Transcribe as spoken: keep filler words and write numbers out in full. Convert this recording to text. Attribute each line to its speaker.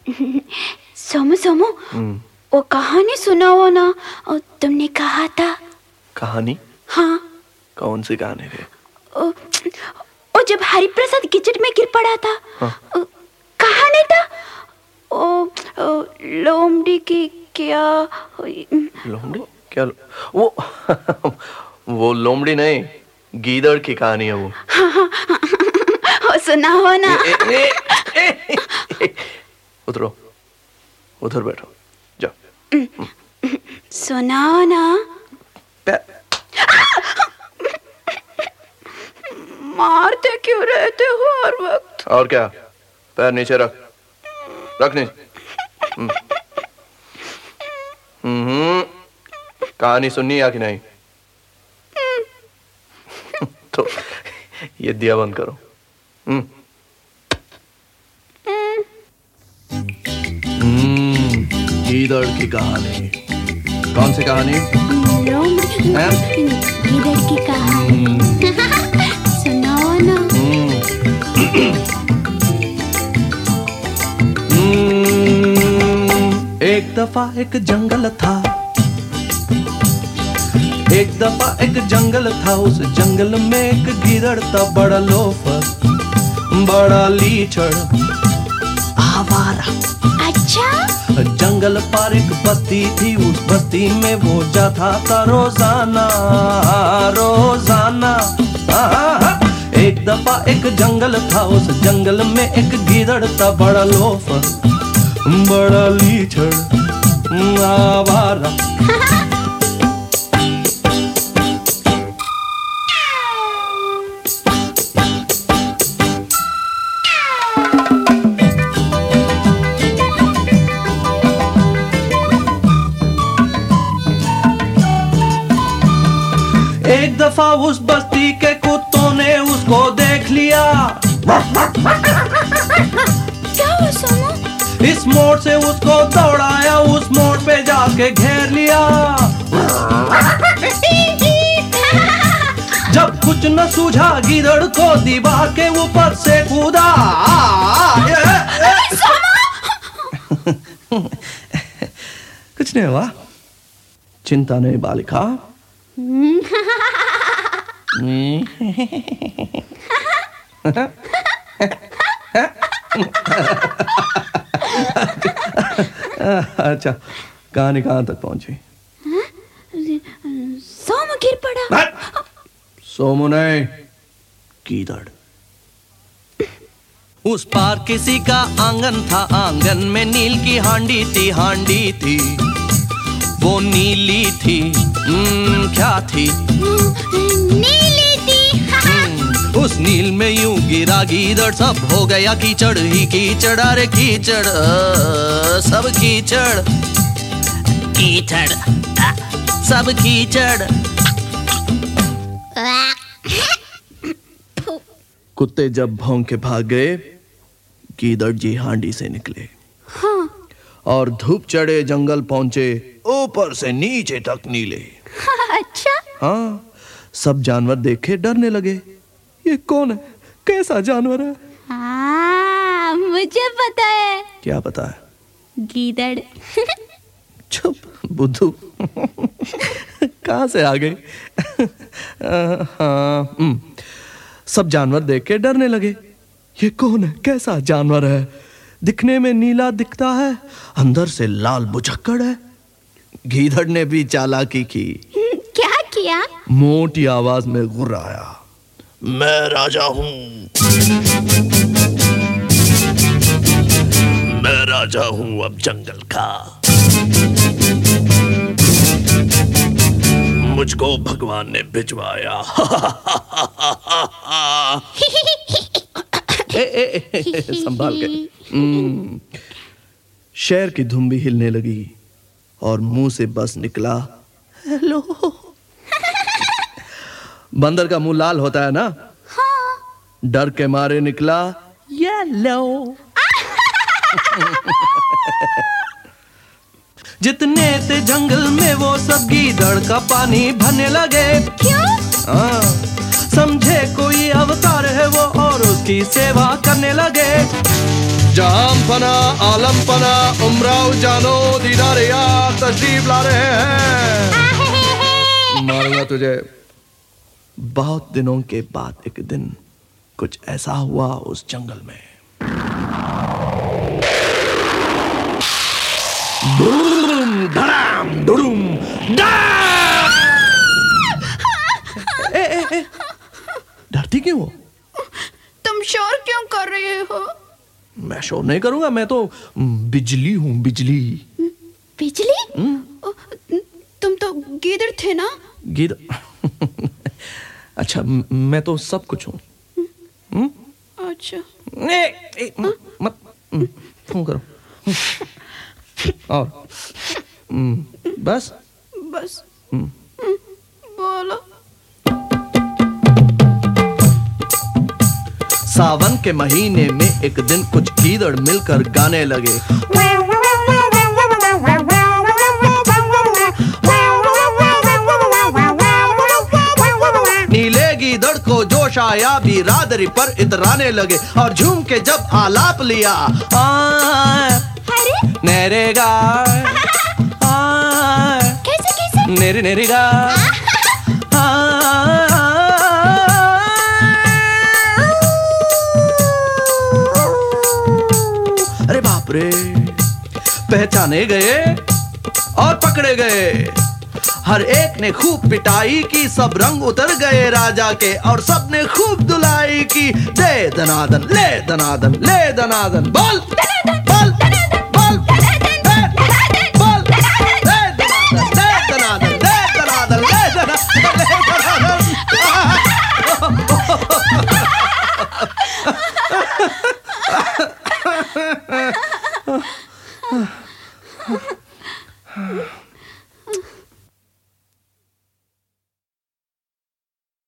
Speaker 1: सोमू सोमू, वो कहानी सुनाओ ना, और तुमने कहा था।
Speaker 2: कहानी?
Speaker 1: हाँ।
Speaker 2: कौन सी कहानी रे?
Speaker 1: ओ, ओ जब हरिप्रसाद कीचड़ में गिर पड़ा था। हाँ? ओ, कहानी था ओ, ओ लोमड़ी की क्या?
Speaker 2: लोमड़ी क्या? वो वो लोमड़ी नहीं, गीदड़ की कहानी है वो।
Speaker 1: हाँ, हाँ, हाँ, सुनाओ ना। ए, ए, ए, ए, ए, ए,
Speaker 2: उतरो, उधर बैठो, जाओ।
Speaker 1: सुनाओ ना। मारते क्यों रहते हो हर वक्त?
Speaker 2: और क्या, पैर नीचे रख, रख नीचे। हम्म, कहानी सुननी है कि नहीं? तो ये दिया बंद करो। हम्म, गीदड़ की कहानी। कौन सी कहानी?
Speaker 1: गीदड़ की कहानी। सुनाओ ना।
Speaker 2: एक दफा एक जंगल था, एक दफा एक जंगल था, उस जंगल में एक गीदड़ था, बड़ा लोफर, बड़ा लीचड़, आवारा।
Speaker 1: अच्छा?
Speaker 2: जंगल पर एक बस्ती थी, उस बस्ती में वो जाता था रोजाना रोजाना। एक दफा एक जंगल था, उस जंगल में एक गीदड़ था, बड़ा लोफर, बड़ा लीचड़, आवारा। एक दफा उस बस्ती के कुत्तों ने उसको देख लिया।
Speaker 1: क्या हुआ सोमू?
Speaker 2: इस मोड़ से उसको दौड़ाया, उस मोड़ पे जाके घेर लिया। जब कुछ न सूझा, गीदड़ को दीवार के ऊपर से कूदा। कुछ नहीं हुआ, चिंता नहीं बालिका। अच्छा, कहानी कहाँ तक पहुंची?
Speaker 1: सोमू गिर पड़ा।
Speaker 2: सोमू नहीं, गीदड़। उस पार किसी का आंगन था, आंगन में नील की हांडी थी, हांडी थी वो नीली थी। क्या थी?
Speaker 1: नीली थी।
Speaker 2: उस नील में यूं गिरा गीदड़, सब हो गया कीचड़ ही कीचड़। अरे कीचड़, सब कीचड़, कीचड़, सब कीचड़। कुत्ते जब भौंक के भाग गए, गीदड़ जी हांडी से निकले।
Speaker 1: हाँ।
Speaker 2: और धूप चढ़े जंगल पहुंचे, ऊपर से नीचे तक नीले।
Speaker 1: अच्छा?
Speaker 2: हाँ, सब जानवर देखे डरने लगे। ये कौन है? कैसा जानवर है?
Speaker 1: हाँ, मुझे पता है।
Speaker 2: क्या पता है?
Speaker 1: गीदड़।
Speaker 2: चुप बुद्धू। कहाँ से आ गई? हाँ, सब जानवर देख के डरने लगे। ये कौन है? कैसा जानवर है? दिखने में नीला दिखता है, अंदर से लाल बुझक्कड़ है। गीदड़ ने भी चालाकी की।
Speaker 1: क्या किया?
Speaker 2: मोटी आवाज में गुर्राया, मैं राजा हूँ, मैं राजा हूँ अब जंगल का। मुझको भगवान ने भिजवाया। ए, ए, ए, संभाल के। शेर की धुन भी हिलने लगी और मुंह से बस निकला, हेलो। बंदर का मुंह लाल होता है ना?
Speaker 1: हाँ।
Speaker 2: डर के मारे निकला, येलो। जितने थे जंगल में वो सब गीदड़ का पानी भरने लगे।
Speaker 1: क्यों?
Speaker 2: हाँ, समझे कोई अवतार है वो और उसकी सेवा करने लगे। जहां फना आलम फना उमराव जानो दीदार यार तशरीफ ला रहे हैं। मारूंगा तुझे। बहुत दिनों के बाद एक दिन कुछ ऐसा हुआ उस जंगल में। धड़ाम धुड़ुम डाम। ए, ए, ए, डरती क्यों हो?
Speaker 1: तुम शोर क्यों कर रहे हो?
Speaker 2: मैं शोर नहीं करूंगा, मैं तो बिजली हूँ, बिजली।
Speaker 1: बिजली? तुम तो गीदड़ थे ना?
Speaker 2: गीदड़? अच्छा, मैं तो सब कुछ हूँ।
Speaker 1: अच्छा।
Speaker 2: ए, ए, मत फोन करो। और बस
Speaker 1: बस बोलो।
Speaker 2: सावन के महीने में एक दिन कुछ गीदड़ मिलकर गाने लगे। नीले गीदड़ को जोश आया, बिरादरी पर इतराने लगे और झूम के जब आलाप लिया, नेरेगा
Speaker 1: कैसे कैसे?
Speaker 2: नेरे नेरेगा। अरे बाप रे, पहचाने गए और पकड़े गए। हर एक ने खूब पिटाई की, सब रंग उतर गए राजा के और सब ने खूब धुलाई की। दे दनादन ले दनादन ले दनादन, बोल बोल बोल बोल, ले दनादन ले दनादन ले दनादन ले दनादन।